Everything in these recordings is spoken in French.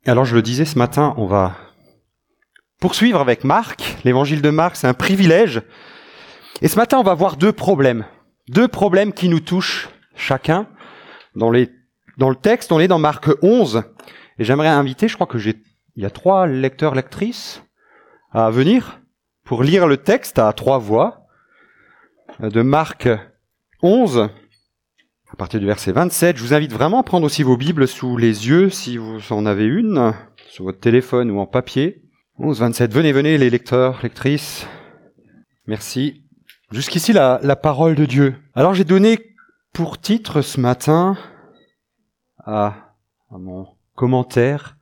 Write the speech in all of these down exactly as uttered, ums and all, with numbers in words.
Alors je le disais ce matin, on va poursuivre avec Marc. L'évangile de Marc, c'est un privilège. Et ce matin, on va voir deux problèmes. Deux problèmes qui nous touchent chacun. Dans, les, dans le texte, on est dans Marc onze. Et j'aimerais inviter, je crois que j'ai, il y a trois lecteurs, lectrices à venir pour lire le texte à trois voix de Marc onze. À partir du verset vingt-sept, je vous invite vraiment à prendre aussi vos Bibles sous les yeux, si vous en avez une, sur votre téléphone ou en papier. onze, vingt-sept, venez, venez les lecteurs, lectrices. Merci. Jusqu'ici, la, la parole de Dieu. Alors j'ai donné pour titre ce matin à, à mon commentaire,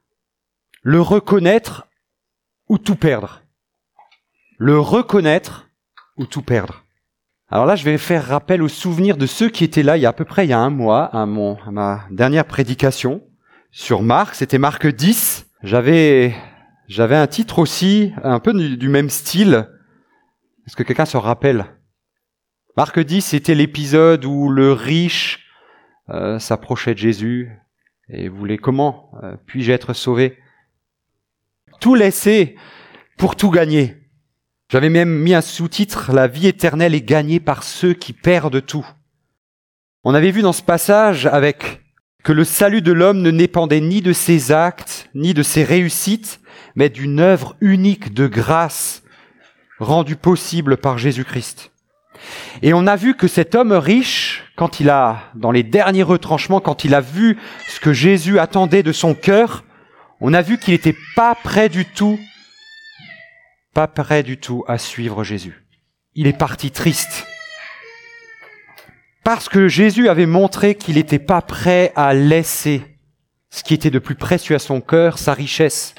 le reconnaître ou tout perdre. Le reconnaître ou tout perdre. Alors là, je vais faire rappel aux souvenirs de ceux qui étaient là il y a à peu près il y a un mois, à, mon, à ma dernière prédication sur Marc. C'était Marc dix. J'avais, j'avais un titre aussi, un peu du, du même style. Est-ce que quelqu'un se rappelle ? Marc dix, c'était l'épisode où le riche euh, s'approchait de Jésus et voulait « Comment euh, puis-je être sauvé ?» Tout laisser pour tout gagner. J'avais même mis un sous-titre « La vie éternelle est gagnée par ceux qui perdent tout ». On avait vu dans ce passage avec que le salut de l'homme ne dépendait ni de ses actes, ni de ses réussites, mais d'une œuvre unique de grâce rendue possible par Jésus-Christ. Et on a vu que cet homme riche, quand il a, dans les derniers retranchements, quand il a vu ce que Jésus attendait de son cœur, on a vu qu'il n'était pas prêt du tout pas prêt du tout à suivre Jésus. Il est parti triste. Parce que Jésus avait montré qu'il n'était pas prêt à laisser ce qui était de plus précieux à son cœur, sa richesse.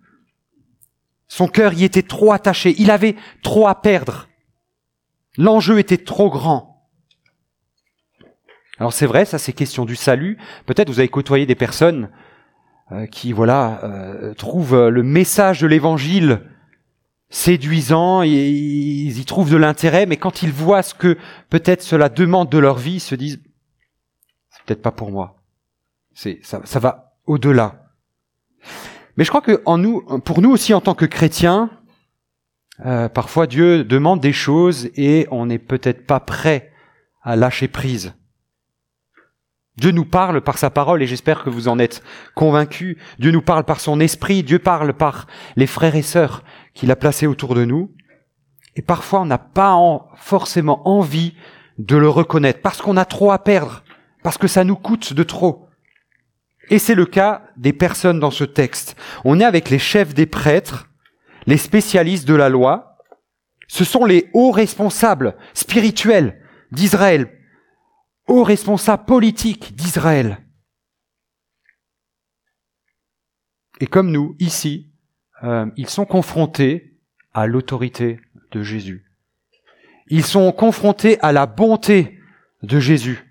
Son cœur y était trop attaché. Il avait trop à perdre. L'enjeu était trop grand. Alors c'est vrai, ça c'est question du salut. Peut-être vous avez côtoyé des personnes euh, qui, voilà, euh, trouvent le message de l'évangile séduisant, ils y trouvent de l'intérêt, mais quand ils voient ce que peut-être cela demande de leur vie, ils se disent « c'est peut-être pas pour moi, c'est, ça, ça va au-delà ». Mais je crois que en nous, pour nous aussi en tant que chrétiens, euh, parfois Dieu demande des choses et on n'est peut-être pas prêt à lâcher prise. Dieu nous parle par sa parole et j'espère que vous en êtes convaincus. Dieu nous parle par son esprit, Dieu parle par les frères et sœurs qu'il a placés autour de nous. Et parfois, on n'a pas en, forcément envie de le reconnaître parce qu'on a trop à perdre, parce que ça nous coûte de trop. Et c'est le cas des personnes dans ce texte. On est avec les chefs des prêtres, les spécialistes de la loi. Ce sont les hauts responsables spirituels d'Israël, hauts responsables politiques d'Israël. Et comme nous, ici, euh, ils sont confrontés à l'autorité de Jésus. Ils sont confrontés à la bonté de Jésus.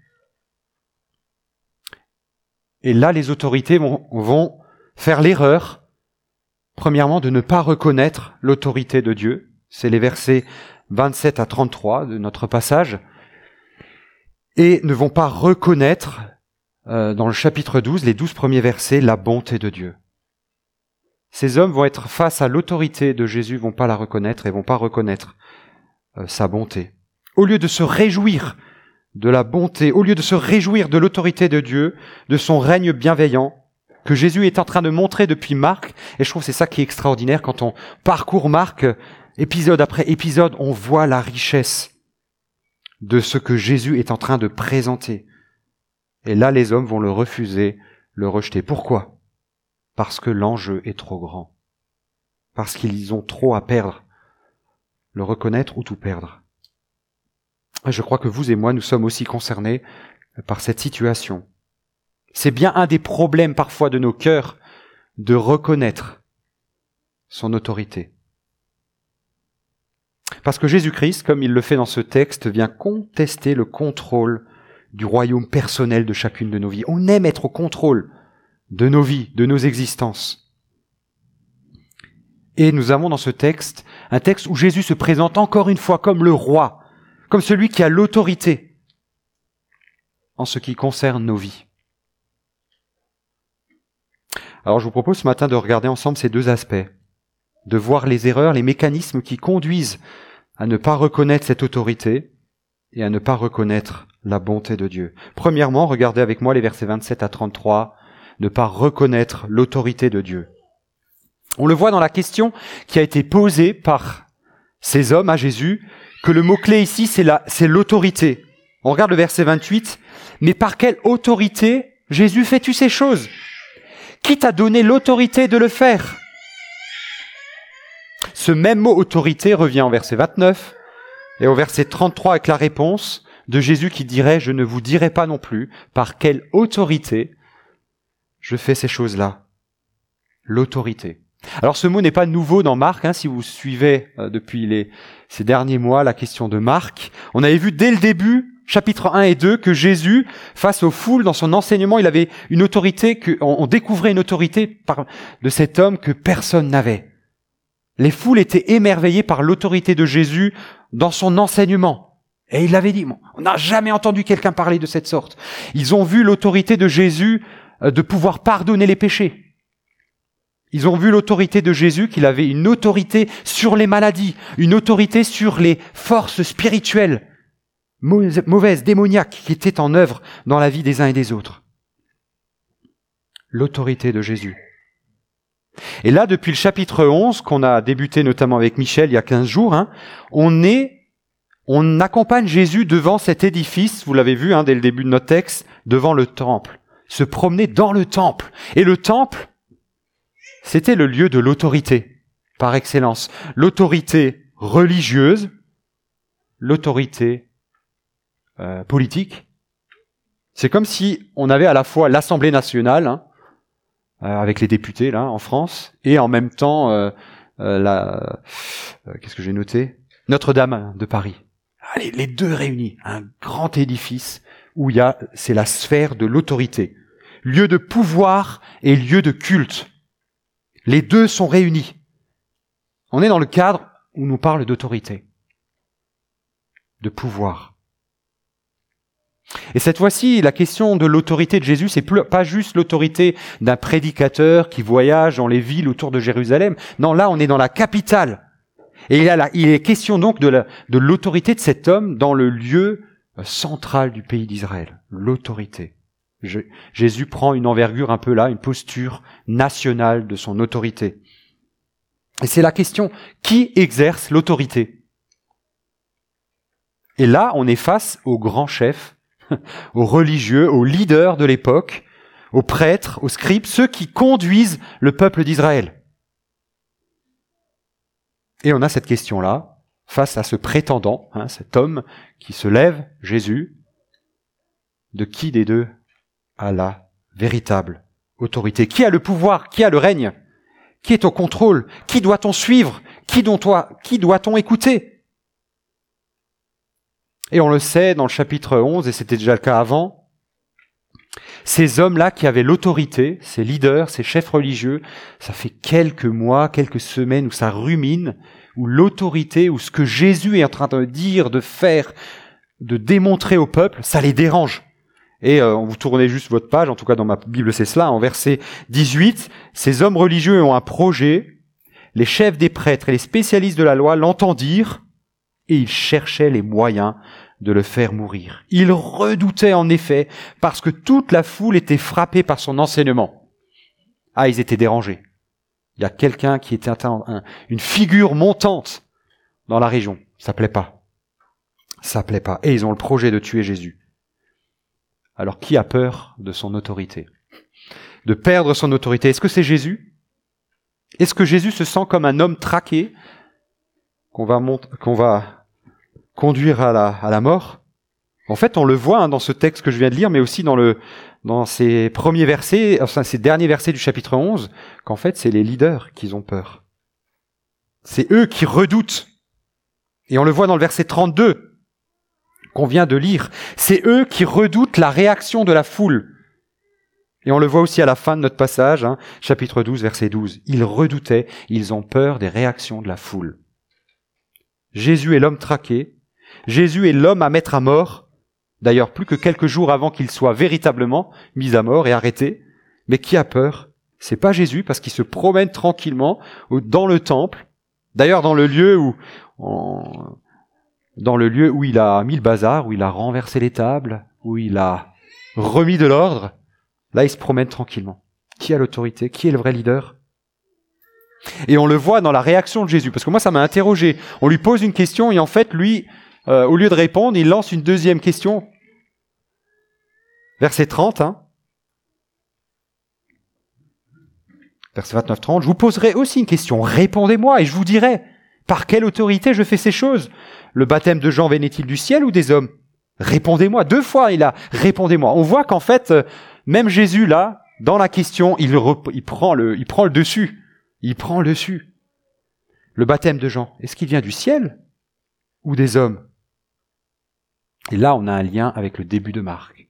Et là, les autorités vont, vont faire l'erreur, premièrement, de ne pas reconnaître l'autorité de Dieu. C'est les versets vingt-sept à trente-trois de notre passage. Et ne vont pas reconnaître, euh, dans le chapitre douze, les douze premiers versets, la bonté de Dieu. Ces hommes vont être face à l'autorité de Jésus, vont pas la reconnaître et vont pas reconnaître euh, sa bonté. Au lieu de se réjouir de la bonté, au lieu de se réjouir de l'autorité de Dieu, de son règne bienveillant, que Jésus est en train de montrer depuis Marc, et je trouve que c'est ça qui est extraordinaire, quand on parcourt Marc, épisode après épisode, on voit la richesse de ce que Jésus est en train de présenter. Et là, les hommes vont le refuser, le rejeter. Pourquoi ? Parce que l'enjeu est trop grand. Parce qu'ils ont trop à perdre. Le reconnaître ou tout perdre. Et je crois que vous et moi, nous sommes aussi concernés par cette situation. C'est bien un des problèmes parfois de nos cœurs de reconnaître son autorité. Parce que Jésus-Christ, comme il le fait dans ce texte, vient contester le contrôle du royaume personnel de chacune de nos vies. On aime être au contrôle de nos vies, de nos existences. Et nous avons dans ce texte un texte où Jésus se présente encore une fois comme le roi, comme celui qui a l'autorité en ce qui concerne nos vies. Alors je vous propose ce matin de regarder ensemble ces deux aspects, de voir les erreurs, les mécanismes qui conduisent à ne pas reconnaître cette autorité et à ne pas reconnaître la bonté de Dieu. Premièrement, regardez avec moi les versets vingt-sept à trente-trois, ne pas reconnaître l'autorité de Dieu. On le voit dans la question qui a été posée par ces hommes à Jésus, que le mot-clé ici, c'est la, c'est l'autorité. On regarde le verset vingt-huit. « Mais par quelle autorité, Jésus, fais-tu ces choses ? Qui t'a donné l'autorité de le faire ?» Ce même mot « autorité » revient en verset vingt-neuf et au verset trente-trois avec la réponse de Jésus qui dirait « Je ne vous dirai pas non plus par quelle autorité je fais ces choses-là. » L'autorité. Alors ce mot n'est pas nouveau dans Marc, hein, si vous suivez euh, depuis les, ces derniers mois la question de Marc. On avait vu dès le début, chapitre un et deux, que Jésus, face aux foules, dans son enseignement, il avait une autorité, que, on, on découvrait une autorité par, de cet homme que personne n'avait. Les foules étaient émerveillées par l'autorité de Jésus dans son enseignement. Et il avait dit, bon, on n'a jamais entendu quelqu'un parler de cette sorte. Ils ont vu l'autorité de Jésus euh, de pouvoir pardonner les péchés. Ils ont vu l'autorité de Jésus, qu'il avait une autorité sur les maladies, une autorité sur les forces spirituelles, mauvaises, démoniaques, qui étaient en œuvre dans la vie des uns et des autres. L'autorité de Jésus. Et là, depuis le chapitre onze, qu'on a débuté notamment avec Michel il y a quinze jours, hein, on est, on accompagne Jésus devant cet édifice, vous l'avez vu hein, dès le début de notre texte, devant le temple, se promener dans le temple. Et le temple, c'était le lieu de l'autorité, par excellence. L'autorité religieuse, l'autorité euh, politique. C'est comme si on avait à la fois l'Assemblée nationale, hein, euh, avec les députés là en France, et en même temps, euh, euh, la, euh, qu'est-ce que j'ai noté ? Notre-Dame de Paris. Allez, les deux réunis, un grand édifice où il y a, c'est la sphère de l'autorité, lieu de pouvoir et lieu de culte. Les deux sont réunis. On est dans le cadre où on nous parle d'autorité, de pouvoir. Et cette fois-ci, la question de l'autorité de Jésus, c'est plus, pas juste l'autorité d'un prédicateur qui voyage dans les villes autour de Jérusalem. Non, là, on est dans la capitale. Et il, y a la, il est question donc de, la, de l'autorité de cet homme dans le lieu central du pays d'Israël. L'autorité. Je, Jésus prend une envergure un peu là, une posture nationale de son autorité. Et c'est la question, qui exerce l'autorité ? Et là, on est face aux grands chefs, aux religieux, aux leaders de l'époque, aux prêtres, aux scribes, ceux qui conduisent le peuple d'Israël. Et on a cette question-là, face à ce prétendant, hein, cet homme qui se lève, Jésus, de qui des deux a la véritable autorité? Qui a le pouvoir? Qui a le règne? Qui est au contrôle? Qui doit-on suivre? Qui doit-on, qui doit-on écouter? Et on le sait dans le chapitre onze, et c'était déjà le cas avant, ces hommes-là qui avaient l'autorité, ces leaders, ces chefs religieux, ça fait quelques mois, quelques semaines où ça rumine, où l'autorité, où ce que Jésus est en train de dire, de faire, de démontrer au peuple, ça les dérange. Et euh, vous tournez juste votre page, en tout cas dans ma Bible c'est cela, en verset dix-huit, ces hommes religieux ont un projet, les chefs des prêtres et les spécialistes de la loi l'entendirent, et ils cherchaient les moyens de le faire mourir. Ils redoutaient en effet, parce que toute la foule était frappée par son enseignement. Ah, ils étaient dérangés. Il y a quelqu'un qui était un, un, une figure montante dans la région. Ça plaît pas. Ça plaît pas. Et ils ont le projet de tuer Jésus. Alors, qui a peur de son autorité? De perdre son autorité? Est-ce que c'est Jésus? Est-ce que Jésus se sent comme un homme traqué qu'on va, mont- qu'on va conduire à la, à la mort? En fait, on le voit hein, dans ce texte que je viens de lire, mais aussi dans, le, dans ces premiers versets, enfin ces derniers versets du chapitre onze, qu'en fait, c'est les leaders qui ont peur. C'est eux qui redoutent. Et on le voit dans le verset trente-deux, qu'on vient de lire. C'est eux qui redoutent la réaction de la foule. Et on le voit aussi à la fin de notre passage, hein, chapitre douze, verset douze. Ils redoutaient, ils ont peur des réactions de la foule. Jésus est l'homme traqué. Jésus est l'homme à mettre à mort. D'ailleurs, plus que quelques jours avant qu'il soit véritablement mis à mort et arrêté. Mais qui a peur? C'est pas Jésus parce qu'il se promène tranquillement dans le temple. D'ailleurs, dans le lieu où, en, dans le lieu où il a mis le bazar, où il a renversé les tables, où il a remis de l'ordre, là, il se promène tranquillement. Qui a l'autorité? Qui est le vrai leader? Et on le voit dans la réaction de Jésus, parce que moi, ça m'a interrogé. On lui pose une question et en fait, lui, euh, au lieu de répondre, il lance une deuxième question. Verset trente, hein. Verset vingt-neuf trente, je vous poserai aussi une question, répondez-moi et je vous dirai, par quelle autorité je fais ces choses? Le baptême de Jean venait-il du ciel ou des hommes? Répondez-moi. Deux fois, il a répondez-moi. On voit qu'en fait, même Jésus, là, dans la question, il, rep- il, prend le, il prend le dessus. Il prend le dessus. Le baptême de Jean, est-ce qu'il vient du ciel ou des hommes? Et là, on a un lien avec le début de Marc.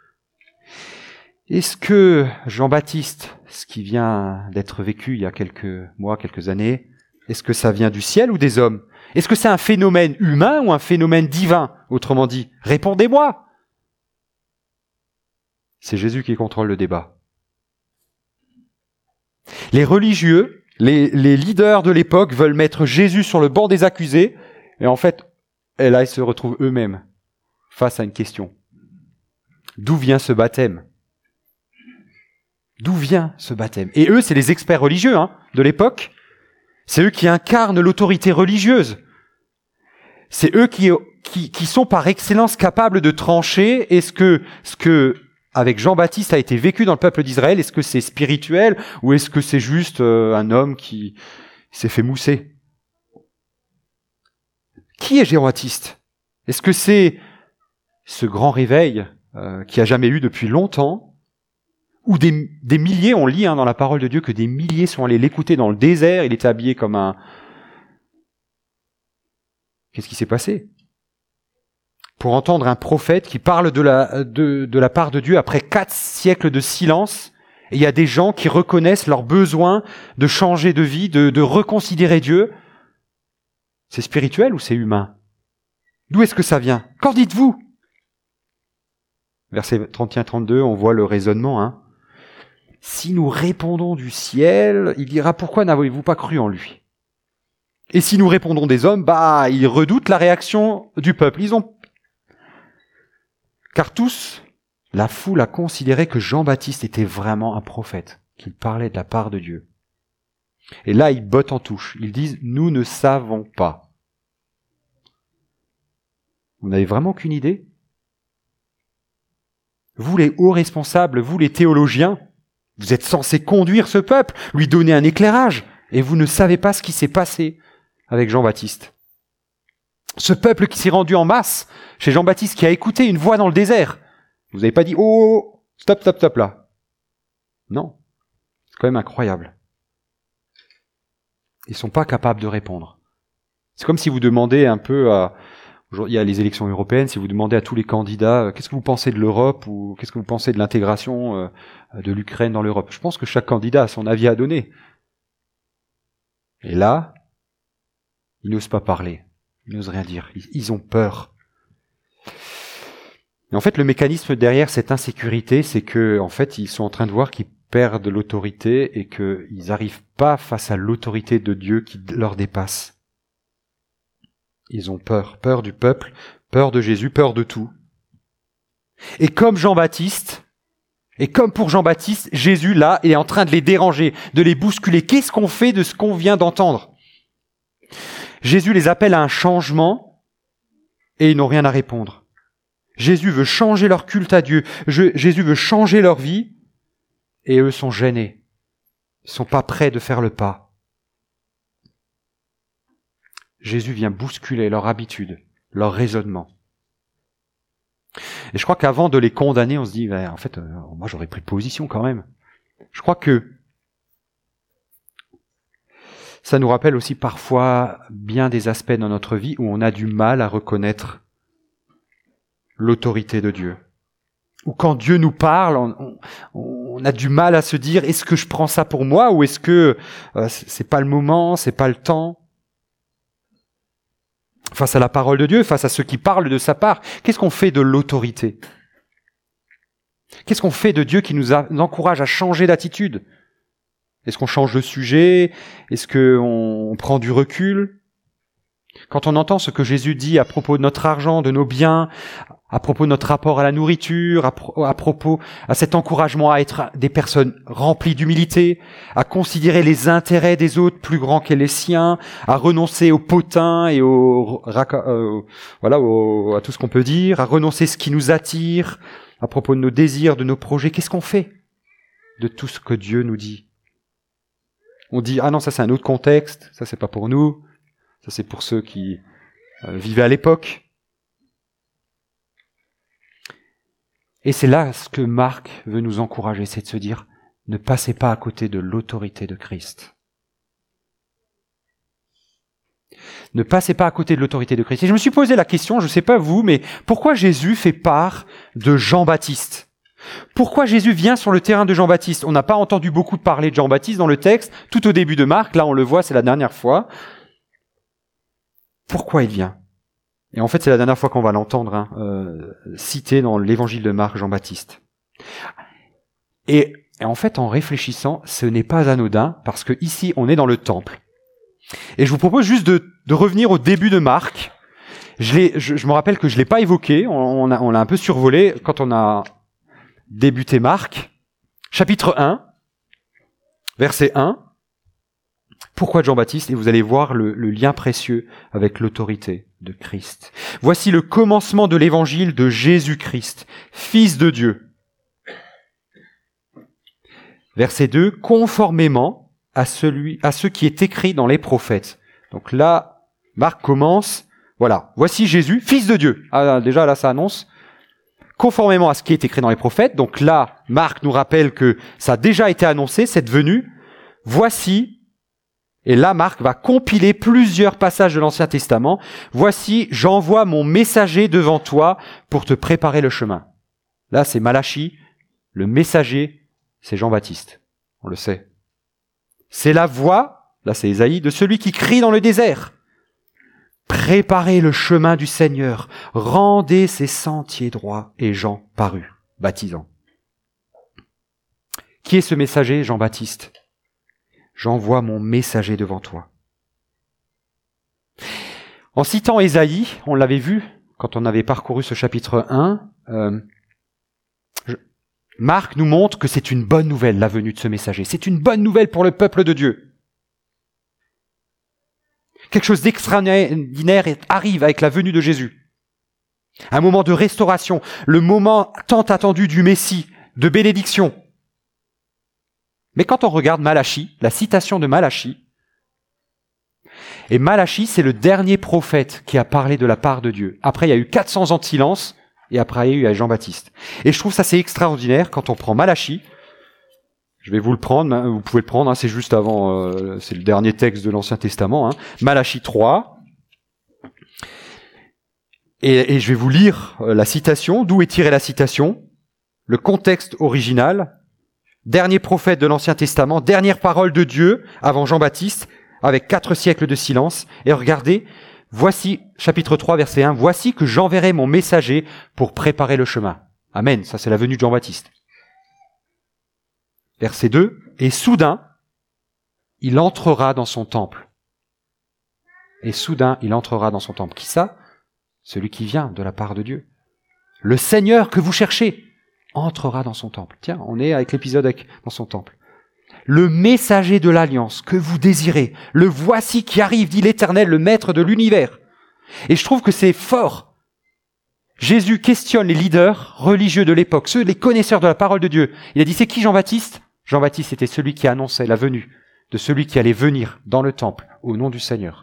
Est-ce que Jean-Baptiste, ce qui vient d'être vécu il y a quelques mois, quelques années, est-ce que ça vient du ciel ou des hommes? Est-ce que c'est un phénomène humain ou un phénomène divin? Autrement dit, répondez-moi. C'est Jésus qui contrôle le débat. Les religieux, les, les leaders de l'époque veulent mettre Jésus sur le banc des accusés, et en fait, et là, ils se retrouvent eux-mêmes face à une question. D'où vient ce baptême? D'où vient ce baptême? Et eux, c'est les experts religieux hein, de l'époque. C'est eux qui incarnent l'autorité religieuse. C'est eux qui, qui, qui sont par excellence capables de trancher est-ce que ce que avec Jean-Baptiste a été vécu dans le peuple d'Israël, est-ce que c'est spirituel ou est-ce que c'est juste euh, un homme qui s'est fait mousser? Qui est Jean-Baptiste? Est-ce que c'est ce grand réveil euh, qu'il n'y a jamais eu depuis longtemps, ou des, des milliers, on lit hein, dans la parole de Dieu que des milliers sont allés l'écouter dans le désert, il était habillé comme un... Qu'est-ce qui s'est passé? Pour entendre un prophète qui parle de la, de, de la part de Dieu après quatre siècles de silence, et il y a des gens qui reconnaissent leur besoin de changer de vie, de, de reconsidérer Dieu. C'est spirituel ou c'est humain? D'où est-ce que ça vient? Qu'en dites-vous? Verset trente et un trente-deux, on voit le raisonnement. Hein. Si nous répondons du ciel, il dira, pourquoi n'avez-vous pas cru en lui? Et si nous répondons des hommes, bah, ils redoutent la réaction du peuple. Ils ont... Car tous, la foule a considéré que Jean-Baptiste était vraiment un prophète, qu'il parlait de la part de Dieu. Et là, ils bottent en touche. Ils disent, nous ne savons pas. Vous n'avez vraiment qu'une idée? Vous, les hauts responsables, vous, les théologiens, vous êtes censés conduire ce peuple, lui donner un éclairage, et vous ne savez pas ce qui s'est passé avec Jean-Baptiste. Ce peuple qui s'est rendu en masse chez Jean-Baptiste, qui a écouté une voix dans le désert. Vous n'avez pas dit, oh, stop, stop, stop là. Non. C'est quand même incroyable. Ils sont pas capables de répondre. C'est comme si vous demandez un peu à... Il y a les élections européennes, si vous demandez à tous les candidats euh, qu'est-ce que vous pensez de l'Europe ou qu'est-ce que vous pensez de l'intégration euh, de l'Ukraine dans l'Europe. Je pense que chaque candidat a son avis à donner. Et là, ils n'osent pas parler. Ils n'osent rien dire. Ils, ils ont peur. Et en fait, le mécanisme derrière cette insécurité, c'est que, en fait, ils sont en train de voir qu'ils perdent l'autorité et qu'ils n'arrivent pas face à l'autorité de Dieu qui leur dépasse. Ils ont peur. Peur du peuple, peur de Jésus, peur de tout. Et comme Jean-Baptiste, et comme pour Jean-Baptiste, Jésus, là, est en train de les déranger, de les bousculer. Qu'est-ce qu'on fait de ce qu'on vient d'entendre? Jésus les appelle à un changement et ils n'ont rien à répondre. Jésus veut changer leur culte à Dieu. Je, Jésus veut changer leur vie et eux sont gênés. Ils ne sont pas prêts de faire le pas. Jésus vient bousculer leur habitude, leur raisonnement. Et je crois qu'avant de les condamner, on se dit, ben, en fait, euh, moi j'aurais pris position quand même. Je crois que ça nous rappelle aussi parfois bien des aspects dans notre vie où on a du mal à reconnaître l'autorité de Dieu. Ou quand Dieu nous parle, on, on, on a du mal à se dire, est-ce que je prends ça pour moi ou est-ce que euh, c'est pas le moment, c'est pas le temps? Face à la parole de Dieu, face à ceux qui parlent de sa part, qu'est-ce qu'on fait de l'autorité? Qu'est-ce qu'on fait de Dieu qui nous, a, nous encourage à changer d'attitude? Est-ce qu'on change de sujet? Est-ce qu'on prend du recul? Quand on entend ce que Jésus dit à propos de notre argent, de nos biens, à propos de notre rapport à la nourriture, à, pro- à propos à cet encouragement à être des personnes remplies d'humilité, à considérer les intérêts des autres plus grands que les siens, à renoncer au potin et au, euh, voilà, au, à tout ce qu'on peut dire, à renoncer ce qui nous attire, à propos de nos désirs, de nos projets, qu'est-ce qu'on fait de tout ce que Dieu nous dit? On dit, ah non, ça c'est un autre contexte, ça c'est pas pour nous, ça c'est pour ceux qui euh, vivaient à l'époque. Et c'est là ce que Marc veut nous encourager, c'est de se dire, ne passez pas à côté de l'autorité de Christ. Ne passez pas à côté de l'autorité de Christ. Et je me suis posé la question, je ne sais pas vous, mais pourquoi Jésus fait part de Jean-Baptiste? Pourquoi Jésus vient sur le terrain de Jean-Baptiste? On n'a pas entendu beaucoup parler de Jean-Baptiste dans le texte, tout au début de Marc, là on le voit, c'est la dernière fois. Pourquoi il vient? Et en fait, c'est la dernière fois qu'on va l'entendre hein, euh, cité dans l'évangile de Marc, Jean-Baptiste. Et, et en fait, en réfléchissant, ce n'est pas anodin, parce que ici, on est dans le temple. Et je vous propose juste de, de revenir au début de Marc. Je, l'ai, je, je me rappelle que je l'ai pas évoqué, on, on, a, on l'a un peu survolé quand on a débuté Marc. Chapitre un, verset un. Pourquoi Jean-Baptiste? Et vous allez voir le, le lien précieux avec l'autorité de Christ. Voici le commencement de l'évangile de Jésus-Christ, Fils de Dieu. Verset deux, conformément à celui, à ce qui est écrit dans les prophètes. Donc là, Marc commence, voilà, voici Jésus, Fils de Dieu. Ah, déjà là, ça annonce. Conformément à ce qui est écrit dans les prophètes. Donc là, Marc nous rappelle que ça a déjà été annoncé, cette venue. Voici. Et là, Marc va compiler plusieurs passages de l'Ancien Testament. Voici, j'envoie mon messager devant toi pour te préparer le chemin. Là, c'est Malachie. Le messager, c'est Jean-Baptiste. On le sait. C'est la voix, là c'est Ésaïe, de celui qui crie dans le désert. Préparez le chemin du Seigneur. Rendez ses sentiers droits. Et Jean parut, baptisant. Qui est ce messager, Jean-Baptiste? J'envoie mon messager devant toi. En citant Ésaïe, on l'avait vu quand on avait parcouru ce chapitre un, euh, je, Marc nous montre que c'est une bonne nouvelle, la venue de ce messager. C'est une bonne nouvelle pour le peuple de Dieu. Quelque chose d'extraordinaire arrive avec la venue de Jésus. Un moment de restauration, le moment tant attendu du Messie, de bénédiction. Mais quand on regarde Malachie, la citation de Malachie, et Malachie, c'est le dernier prophète qui a parlé de la part de Dieu. Après, il y a eu quatre cents ans de silence, et après, il y a eu Jean-Baptiste. Et je trouve ça c'est extraordinaire quand on prend Malachie. Je vais vous le prendre, hein, vous pouvez le prendre, hein, c'est juste avant, euh, c'est le dernier texte de l'Ancien Testament, hein, Malachie trois. Et, et je vais vous lire euh, la citation, d'où est tirée la citation, le contexte original. Dernier prophète de l'Ancien Testament, dernière parole de Dieu avant Jean-Baptiste, avec quatre siècles de silence. Et regardez, voici, chapitre trois, verset un, voici que j'enverrai mon messager pour préparer le chemin. Amen, ça c'est la venue de Jean-Baptiste. Verset deux, et soudain, il entrera dans son temple. Et soudain, il entrera dans son temple. Qui ça? Celui qui vient de la part de Dieu. Le Seigneur que vous cherchez entrera dans son temple. Tiens, on est avec l'épisode avec, dans son temple. Le messager de l'alliance que vous désirez, le voici qui arrive, dit l'Éternel, le maître de l'univers. Et je trouve que c'est fort. Jésus questionne les leaders religieux de l'époque, ceux, les connaisseurs de la parole de Dieu. Il a dit, c'est qui Jean-Baptiste? Jean-Baptiste était celui qui annonçait la venue de celui qui allait venir dans le temple au nom du Seigneur.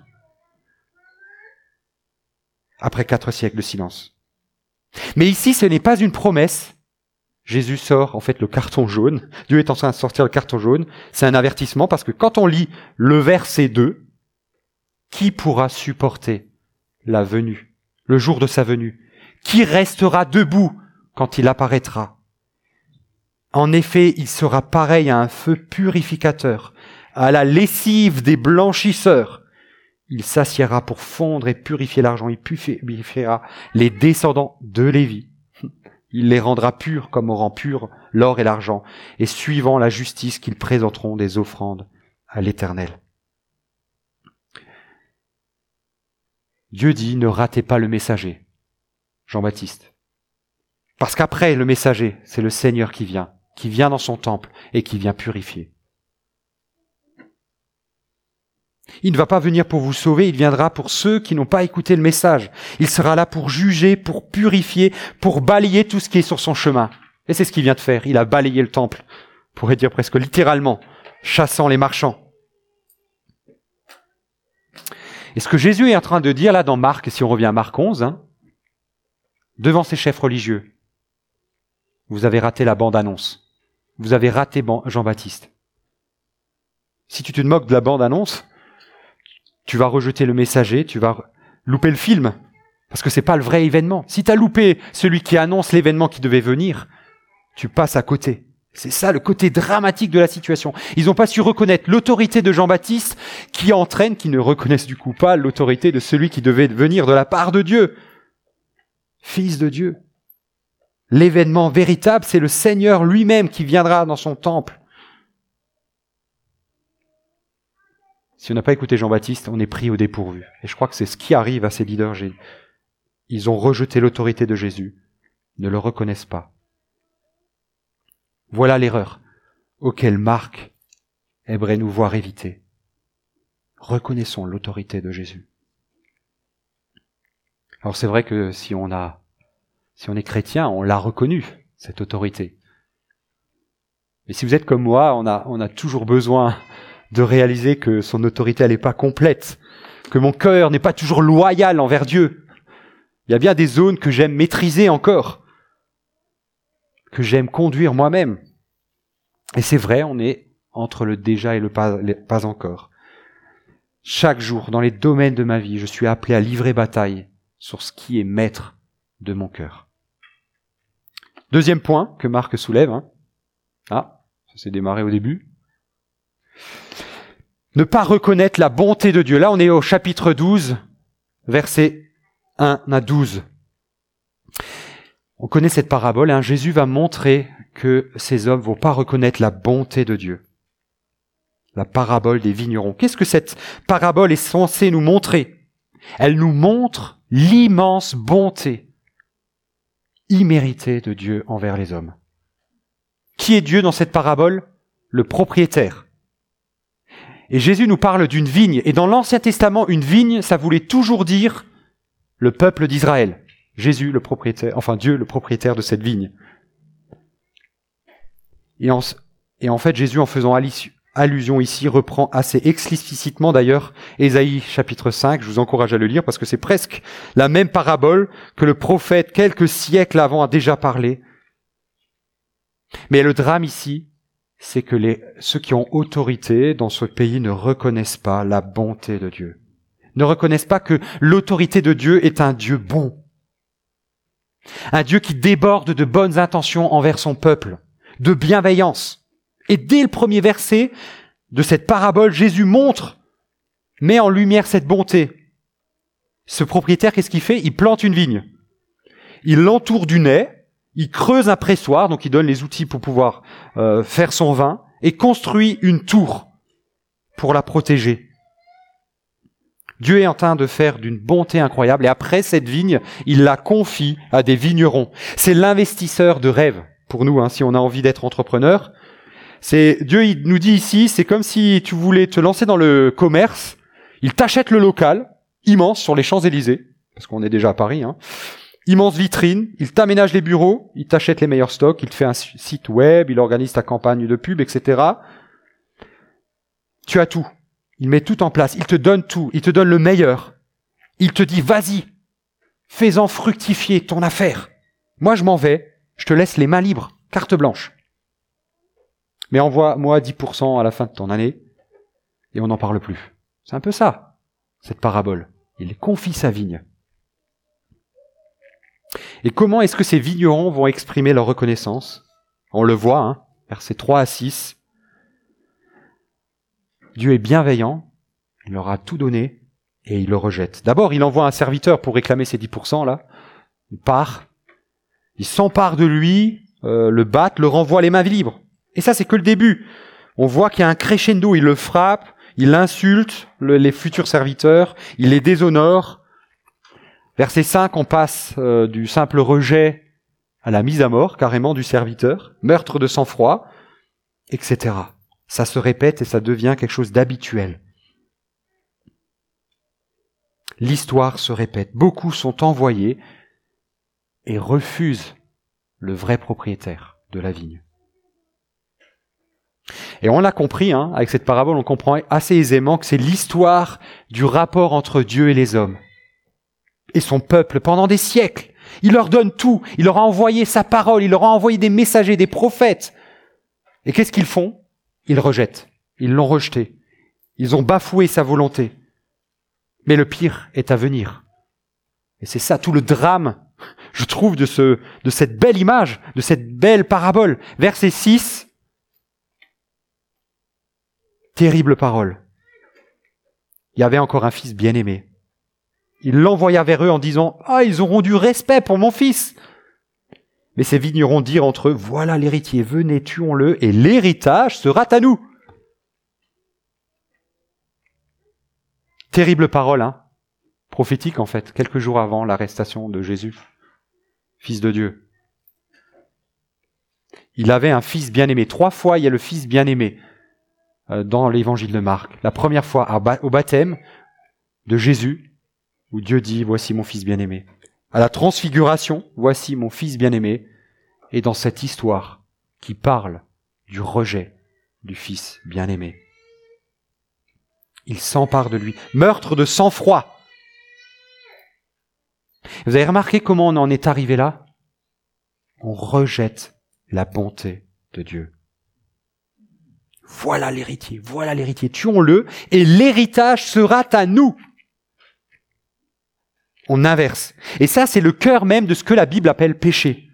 Après quatre siècles de silence. Mais ici, ce n'est pas une promesse. Jésus sort en fait le carton jaune. Dieu est en train de sortir le carton jaune. C'est un avertissement parce que quand on lit le verset deux, qui pourra supporter la venue, le jour de sa venue? Qui restera debout quand il apparaîtra? En effet, il sera pareil à un feu purificateur, à la lessive des blanchisseurs. Il s'assiera pour fondre et purifier l'argent. Il purifiera les descendants de Lévi. Il les rendra purs comme rend pur l'or et l'argent, et suivant la justice qu'ils présenteront des offrandes à l'Éternel. Dieu dit, ne ratez pas le messager, Jean-Baptiste. Parce qu'après le messager, c'est le Seigneur qui vient, qui vient dans son temple et qui vient purifier. Il ne va pas venir pour vous sauver, il viendra pour ceux qui n'ont pas écouté le message. Il sera là pour juger, pour purifier, pour balayer tout ce qui est sur son chemin. Et c'est ce qu'il vient de faire. Il a balayé le temple, on pourrait dire presque littéralement, chassant les marchands. Et ce que Jésus est en train de dire là dans Marc, si on revient à Marc onze, hein, devant ces chefs religieux, vous avez raté la bande-annonce. Vous avez raté Jean-Baptiste. Si tu te moques de la bande-annonce, tu vas rejeter le messager, tu vas louper le film, parce que c'est pas le vrai événement. Si tu as loupé celui qui annonce l'événement qui devait venir, tu passes à côté. C'est ça le côté dramatique de la situation. Ils n'ont pas su reconnaître l'autorité de Jean-Baptiste qui entraîne, qui ne reconnaissent du coup pas l'autorité de celui qui devait venir de la part de Dieu. Fils de Dieu. L'événement véritable, c'est le Seigneur lui-même qui viendra dans son temple. Si on n'a pas écouté Jean-Baptiste, on est pris au dépourvu. Et je crois que c'est ce qui arrive à ces leaders. Ils ont rejeté l'autorité de Jésus, ne le reconnaissent pas. Voilà l'erreur auquel Marc aimerait nous voir éviter. Reconnaissons l'autorité de Jésus. Alors c'est vrai que si on a, si on est chrétien, on l'a reconnu, cette autorité. Mais si vous êtes comme moi, on a, on a toujours besoin de réaliser que son autorité, elle n'est pas complète, que mon cœur n'est pas toujours loyal envers Dieu. Il y a bien des zones que j'aime maîtriser encore, que j'aime conduire moi-même. Et c'est vrai, on est entre le déjà et le pas, le pas encore. Chaque jour, dans les domaines de ma vie, je suis appelé à livrer bataille sur ce qui est maître de mon cœur. Deuxième point que Marc soulève. Hein. Ah, ça s'est démarré au début. Ne pas reconnaître la bonté de Dieu. Là, on est au chapitre douze, versets un à douze. On connaît cette parabole, hein. Jésus va montrer que ces hommes ne vont pas reconnaître la bonté de Dieu. La parabole des vignerons. Qu'est-ce que cette parabole est censée nous montrer ? Elle nous montre l'immense bonté imméritée de Dieu envers les hommes. Qui est Dieu dans cette parabole ? Le propriétaire. Et Jésus nous parle d'une vigne. Et dans l'Ancien Testament, une vigne, ça voulait toujours dire le peuple d'Israël. Jésus, le propriétaire, enfin Dieu, le propriétaire de cette vigne. Et en, et en fait, Jésus, en faisant allusion ici, reprend assez explicitement d'ailleurs Ésaïe chapitre cinq. Je vous encourage à le lire parce que c'est presque la même parabole que le prophète, quelques siècles avant, a déjà parlé. Mais le drame ici, c'est que les, ceux qui ont autorité dans ce pays ne reconnaissent pas la bonté de Dieu. Ne reconnaissent pas que l'autorité de Dieu est un Dieu bon. Un Dieu qui déborde de bonnes intentions envers son peuple, de bienveillance. Et dès le premier verset de cette parabole, Jésus montre, met en lumière cette bonté. Ce propriétaire, qu'est-ce qu'il fait ? Il plante une vigne. Il l'entoure du nez, il creuse un pressoir, donc il donne les outils pour pouvoir euh, faire son vin, et construit une tour pour la protéger. Dieu est en train de faire d'une bonté incroyable, et après cette vigne, il la confie à des vignerons. C'est l'investisseur de rêve pour nous, hein, si on a envie d'être entrepreneur. C'est Dieu, il nous dit ici, c'est comme si tu voulais te lancer dans le commerce, il t'achète le local, immense, sur les Champs-Élysées, parce qu'on est déjà à Paris, hein, immense vitrine, il t'aménage les bureaux, il t'achète les meilleurs stocks, il te fait un site web, il organise ta campagne de pub, et cetera. Tu as tout. Il met tout en place, il te donne tout, il te donne le meilleur. Il te dit, vas-y, fais-en fructifier ton affaire. Moi, je m'en vais, je te laisse les mains libres, carte blanche. Mais envoie-moi dix pour cent à la fin de ton année, et on n'en parle plus. C'est un peu ça, cette parabole. Il confie sa vigne. Et comment est-ce que ces vignerons vont exprimer leur reconnaissance ? On le voit, hein, versets trois à six. Dieu est bienveillant, il leur a tout donné et il le rejette. D'abord, il envoie un serviteur pour réclamer ses dix pour cent, là. Il part. Ils s'emparent de lui, euh, le battent, le renvoient les mains libres. Et ça, c'est que le début. On voit qu'il y a un crescendo, il le frappe, il insulte le, les futurs serviteurs, il les déshonore. Verset cinq, on passe euh, du simple rejet à la mise à mort, carrément, du serviteur, meurtre de sang-froid, et cetera. Ça se répète et ça devient quelque chose d'habituel. L'histoire se répète. Beaucoup sont envoyés et refusent le vrai propriétaire de la vigne. Et on l'a compris, hein, avec cette parabole, on comprend assez aisément que c'est l'histoire du rapport entre Dieu et les hommes. Et son peuple, pendant des siècles, il leur donne tout. Il leur a envoyé sa parole, il leur a envoyé des messagers, des prophètes. Et qu'est-ce qu'ils font ? Ils rejettent. Ils l'ont rejeté. Ils ont bafoué sa volonté. Mais le pire est à venir. Et c'est ça tout le drame, je trouve, de, ce, de cette belle image, de cette belle parabole. Verset six, terrible parole. Il y avait encore un fils bien-aimé. Il l'envoya vers eux en disant « Ah, ils auront du respect pour mon fils !» Mais ces vignerons dirent entre eux « Voilà l'héritier, venez, tuons-le, et l'héritage sera à nous !» Terrible parole, hein, prophétique en fait, quelques jours avant l'arrestation de Jésus, fils de Dieu. Il avait un fils bien-aimé. Trois fois, il y a le fils bien-aimé euh, dans l'évangile de Marc. La première fois à ba- au baptême de Jésus, où Dieu dit « Voici mon fils bien-aimé ». À la transfiguration, « Voici mon fils bien-aimé ». Et dans cette histoire qui parle du rejet du fils bien-aimé. Il s'empare de lui. Meurtre de sang-froid. Vous avez remarqué comment on en est arrivé là ? On rejette la bonté de Dieu. Voilà l'héritier, voilà l'héritier. Tuons-le et l'héritage sera à nous. On inverse. Et ça, c'est le cœur même de ce que la Bible appelle péché.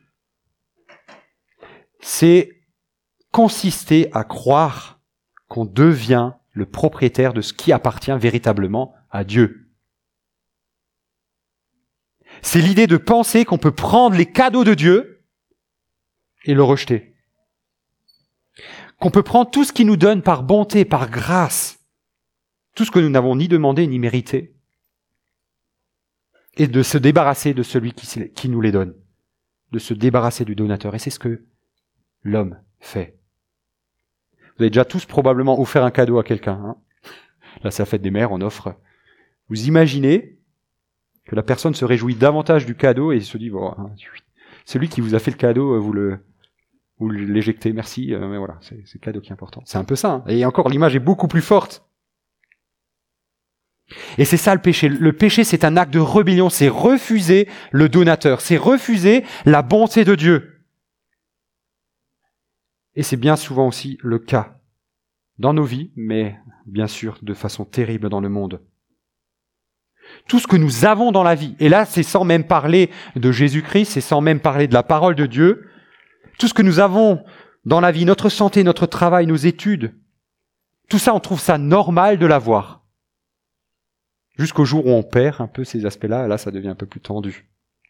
C'est consister à croire qu'on devient le propriétaire de ce qui appartient véritablement à Dieu. C'est l'idée de penser qu'on peut prendre les cadeaux de Dieu et le rejeter. Qu'on peut prendre tout ce qu'il nous donne par bonté, par grâce, tout ce que nous n'avons ni demandé ni mérité, et de se débarrasser de celui qui, qui nous les donne, de se débarrasser du donateur. Et c'est ce que l'homme fait. Vous avez déjà tous probablement offert un cadeau à quelqu'un. Hein. Là, c'est la fête des mères, on offre. Vous imaginez que la personne se réjouit davantage du cadeau et se dit, bon, hein, celui qui vous a fait le cadeau, vous le, vous l'éjectez, merci, euh, mais voilà, c'est, c'est le cadeau qui est important. C'est un peu ça. Hein. Et encore, l'image est beaucoup plus forte. Et c'est ça le péché. Le péché, c'est un acte de rébellion, c'est refuser le donateur, c'est refuser la bonté de Dieu. Et c'est bien souvent aussi le cas dans nos vies, mais bien sûr de façon terrible dans le monde. Tout ce que nous avons dans la vie, et là c'est sans même parler de Jésus-Christ, c'est sans même parler de la parole de Dieu, tout ce que nous avons dans la vie, notre santé, notre travail, nos études, tout ça on trouve ça normal de l'avoir. Jusqu'au jour où on perd un peu ces aspects-là, là ça devient un peu plus tendu.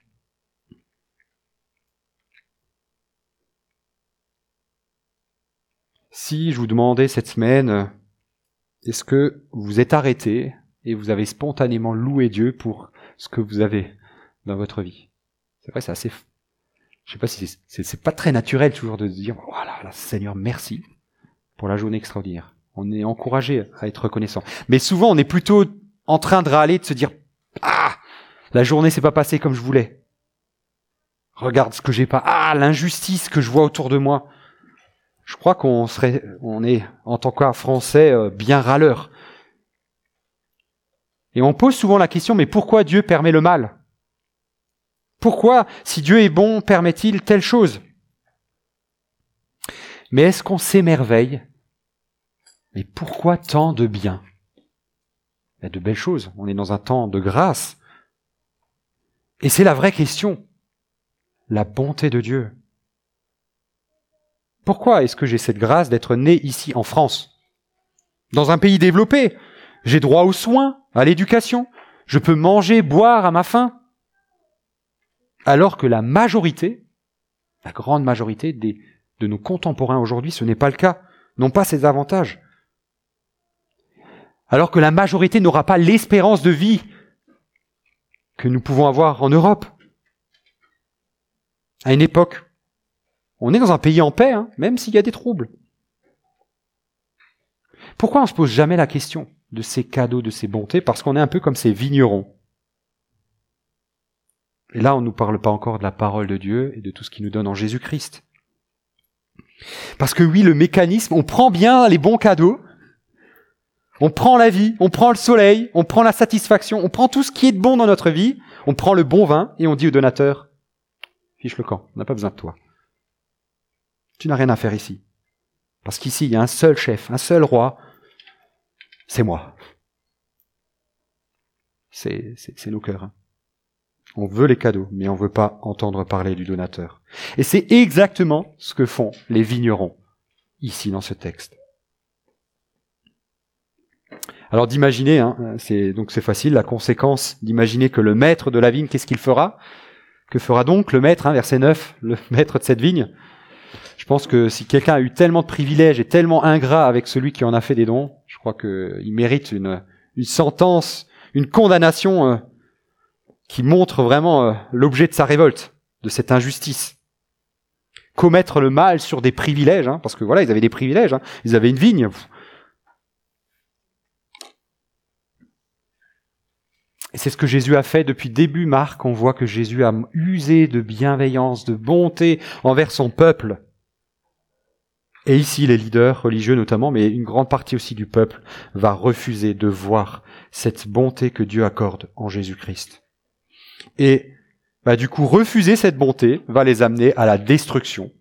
Si je vous demandais cette semaine, est-ce que vous êtes arrêté et vous avez spontanément loué Dieu pour ce que vous avez dans votre vie ? C'est vrai, c'est assez... Je sais pas si c'est, c'est, c'est pas très naturel toujours de se dire « Voilà, là, Seigneur, merci pour la journée extraordinaire. » On est encouragé à être reconnaissant. Mais souvent, on est plutôt en train de râler, de se dire « Ah, la journée s'est pas passée comme je voulais. Regarde ce que j'ai pas. Ah, l'injustice que je vois autour de moi. » Je crois qu'on serait, on est, en tant que Français, bien râleur. Et on pose souvent la question, mais pourquoi Dieu permet le mal ? Pourquoi, si Dieu est bon, permet-il telle chose ? Mais est-ce qu'on s'émerveille ? Mais pourquoi tant de bien ? Il y a de belles choses. On est dans un temps de grâce. Et c'est la vraie question. La bonté de Dieu. Pourquoi est-ce que j'ai cette grâce d'être né ici en France ? Dans un pays développé, j'ai droit aux soins, à l'éducation, je peux manger, boire à ma faim. Alors que la majorité La grande majorité des, de nos contemporains aujourd'hui, ce n'est pas le cas, n'ont pas ces avantages. Alors que la majorité n'aura pas l'espérance de vie que nous pouvons avoir en Europe. À une époque, on est dans un pays en paix, hein, même s'il y a des troubles. Pourquoi on ne se pose jamais la question de ces cadeaux, de ces bontés? Parce qu'on est un peu comme ces vignerons. Et là, on ne nous parle pas encore de la parole de Dieu et de tout ce qu'il nous donne en Jésus-Christ. Parce que oui, le mécanisme, on prend bien les bons cadeaux, on prend la vie, on prend le soleil, on prend la satisfaction, on prend tout ce qui est de bon dans notre vie, on prend le bon vin et on dit au donateur, fiche le camp, on n'a pas besoin de toi. Tu n'as rien à faire ici. Parce qu'ici, il y a un seul chef, un seul roi, c'est moi. C'est, c'est, c'est nos cœurs. Hein. On veut les cadeaux, mais on ne veut pas entendre parler du donateur. Et c'est exactement ce que font les vignerons, ici dans ce texte. Alors d'imaginer, hein, c'est, donc c'est facile, la conséquence d'imaginer que le maître de la vigne, qu'est-ce qu'il fera? Que fera donc le maître, hein, verset neuf, le maître de cette vigne? Je pense que si quelqu'un a eu tellement de privilèges et tellement ingrat avec celui qui en a fait des dons, je crois qu'il mérite une, une sentence, une condamnation euh, qui montre vraiment euh, l'objet de sa révolte, de cette injustice. Commettre le mal sur des privilèges, hein, parce que voilà, ils avaient des privilèges, hein, ils avaient une vigne. Et c'est ce que Jésus a fait depuis début Marc. On voit que Jésus a usé de bienveillance, de bonté envers son peuple. Et ici, les leaders religieux notamment, mais une grande partie aussi du peuple, va refuser de voir cette bonté que Dieu accorde en Jésus-Christ. Et bah, du coup, refuser cette bonté va les amener à la destruction,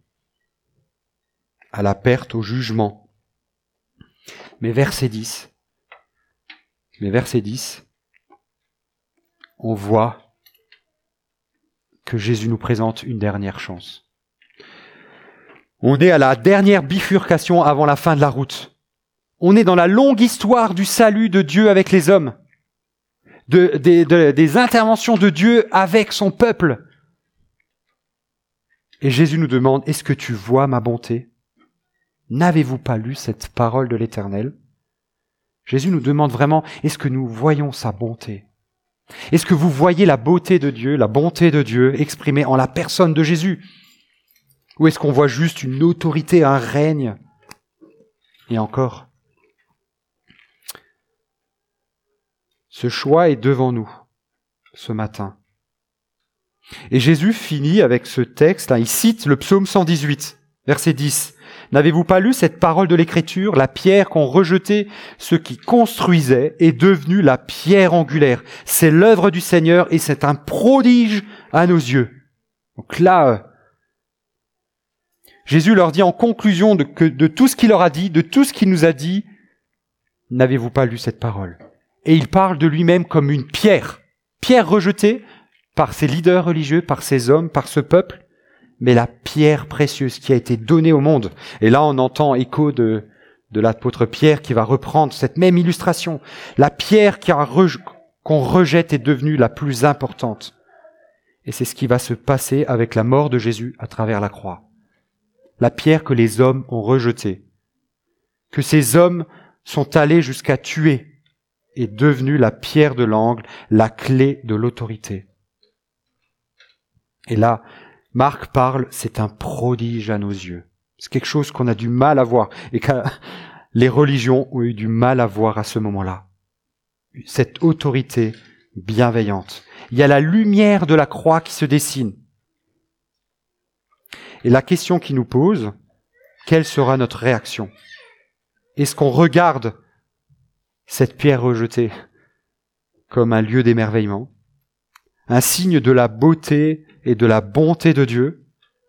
à la perte, au jugement. Mais verset dix, mais verset dix, on voit que Jésus nous présente une dernière chance. On est à la dernière bifurcation avant la fin de la route. On est dans la longue histoire du salut de Dieu avec les hommes, de, de, de, des interventions de Dieu avec son peuple. Et Jésus nous demande, est-ce que tu vois ma bonté? N'avez-vous pas lu cette parole de l'Éternel? Jésus nous demande vraiment, est-ce que nous voyons sa bonté? Est-ce que vous voyez la beauté de Dieu, la bonté de Dieu exprimée en la personne de Jésus? Ou est-ce qu'on voit juste une autorité, un règne? Et encore, ce choix est devant nous ce matin. Et Jésus finit avec ce texte, là, il cite le psaume cent dix-huit, verset dix. « N'avez-vous pas lu cette parole de l'Écriture? La pierre qu'ont rejetée ceux qui construisaient est devenue la pierre angulaire. C'est l'œuvre du Seigneur et c'est un prodige à nos yeux. » Donc là, Jésus leur dit en conclusion de, que, de tout ce qu'il leur a dit, de tout ce qu'il nous a dit, « N'avez-vous pas lu cette parole ?» Et il parle de lui-même comme une pierre. Pierre rejetée par ses leaders religieux, par ses hommes, par ce peuple, mais la pierre précieuse qui a été donnée au monde. Et là, on entend écho de, de l'apôtre Pierre qui va reprendre cette même illustration. La pierre qui a re, qu'on rejette est devenue la plus importante. Et c'est ce qui va se passer avec la mort de Jésus à travers la croix. La pierre que les hommes ont rejetée, que ces hommes sont allés jusqu'à tuer, est devenue la pierre de l'angle, la clé de l'autorité. Et là, Marc parle, c'est un prodige à nos yeux. C'est quelque chose qu'on a du mal à voir et que les religions ont eu du mal à voir à ce moment-là. Cette autorité bienveillante. Il y a la lumière de la croix qui se dessine. Et la question qui nous pose, quelle sera notre réaction? Est-ce qu'on regarde cette pierre rejetée comme un lieu d'émerveillement, un signe de la beauté et de la bonté de Dieu?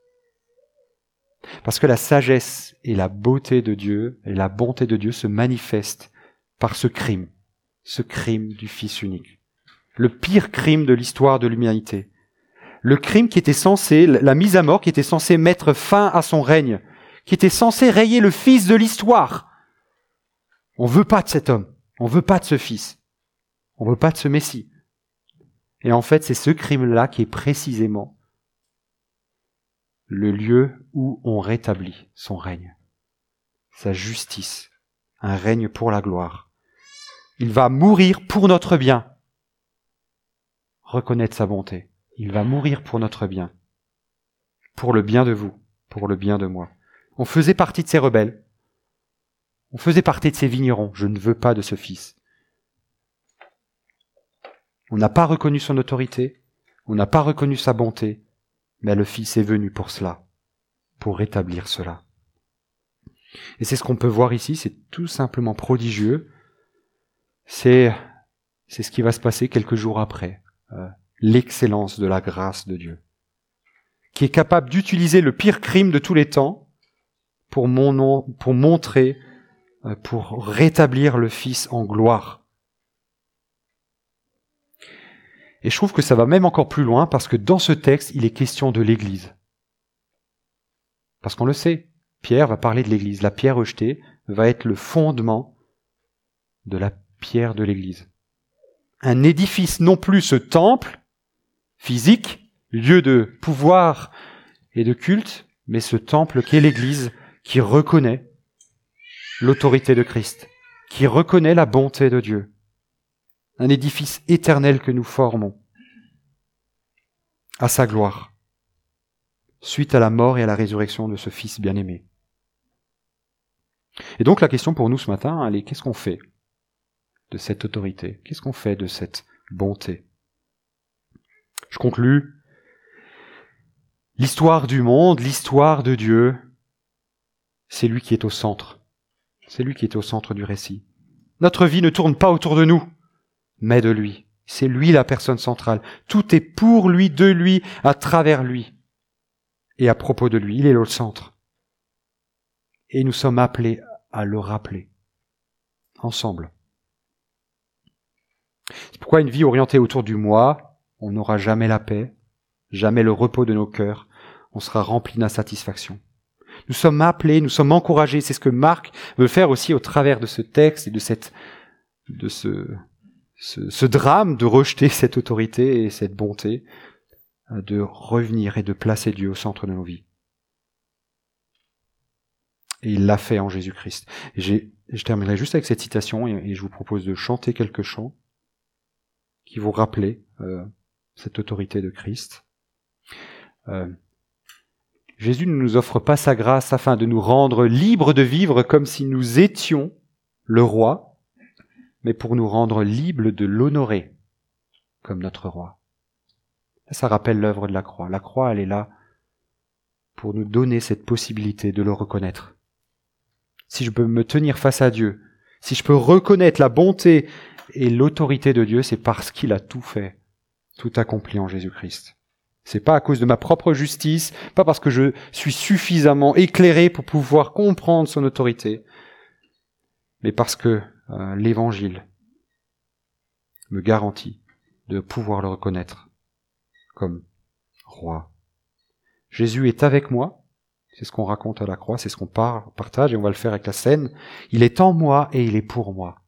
Parce que la sagesse et la beauté de Dieu et la bonté de Dieu se manifestent par ce crime, ce crime du Fils unique. Le pire crime de l'histoire de l'humanité. Le crime qui était censé, la mise à mort qui était censée mettre fin à son règne, qui était censé rayer le Fils de l'histoire. On veut pas de cet homme, on veut pas de ce Fils, on veut pas de ce Messie. Et en fait, c'est ce crime-là qui est précisément le lieu où on rétablit son règne, sa justice, un règne pour la gloire. Il va mourir pour notre bien. Reconnaître sa bonté. Il va mourir pour notre bien. Pour le bien de vous, pour le bien de moi. On faisait partie de ces rebelles. On faisait partie de ces vignerons. Je ne veux pas de ce fils. On n'a pas reconnu son autorité. On n'a pas reconnu sa bonté. Mais le Fils est venu pour cela. Pour rétablir cela. Et c'est ce qu'on peut voir ici. C'est tout simplement prodigieux. C'est, c'est ce qui va se passer quelques jours après. Euh, l'excellence de la grâce de Dieu, qui est capable d'utiliser le pire crime de tous les temps pour, mon, pour montrer, euh, pour rétablir le Fils en gloire. Et je trouve que ça va même encore plus loin parce que dans ce texte, il est question de l'Église. Parce qu'on le sait, Pierre va parler de l'Église. La pierre rejetée va être le fondement de la pierre de l'Église. Un édifice, non plus ce temple physique, lieu de pouvoir et de culte, mais ce temple qui est l'Église, qui reconnaît l'autorité de Christ, qui reconnaît la bonté de Dieu. Un édifice éternel que nous formons à sa gloire, suite à la mort et à la résurrection de ce Fils bien-aimé. Et donc la question pour nous ce matin, elle est, qu'est-ce qu'on fait de cette autorité? Qu'est-ce qu'on fait de cette bonté? Je conclus. L'histoire du monde, l'histoire de Dieu, c'est lui qui est au centre. C'est lui qui est au centre du récit. Notre vie ne tourne pas autour de nous, mais de lui. C'est lui la personne centrale. Tout est pour lui, de lui, à travers lui. Et à propos de lui, il est le centre. Et nous sommes appelés à le rappeler. Ensemble. C'est pourquoi une vie orientée autour du moi, on n'aura jamais la paix, jamais le repos de nos cœurs, on sera rempli d'insatisfaction. Nous sommes appelés, nous sommes encouragés, c'est ce que Marc veut faire aussi au travers de ce texte et de cette, de ce, ce, ce drame de rejeter cette autorité et cette bonté, de revenir et de placer Dieu au centre de nos vies. Et il l'a fait en Jésus-Christ. Et j'ai, je terminerai juste avec cette citation et, et je vous propose de chanter quelques chants qui vous rappelez euh, cette autorité de Christ. Euh, Jésus ne nous offre pas sa grâce afin de nous rendre libres de vivre comme si nous étions le roi, mais pour nous rendre libres de l'honorer comme notre roi. Ça rappelle l'œuvre de la croix. La croix, elle est là pour nous donner cette possibilité de le reconnaître. Si je peux me tenir face à Dieu, si je peux reconnaître la bonté et l'autorité de Dieu, c'est parce qu'il a tout fait, tout accompli en Jésus-Christ. C'est pas à cause de ma propre justice, pas parce que je suis suffisamment éclairé pour pouvoir comprendre son autorité, mais parce que euh, l'Évangile me garantit de pouvoir le reconnaître comme roi. Jésus est avec moi, c'est ce qu'on raconte à la croix, c'est ce qu'on partage et on va le faire avec la scène. Il est en moi et il est pour moi.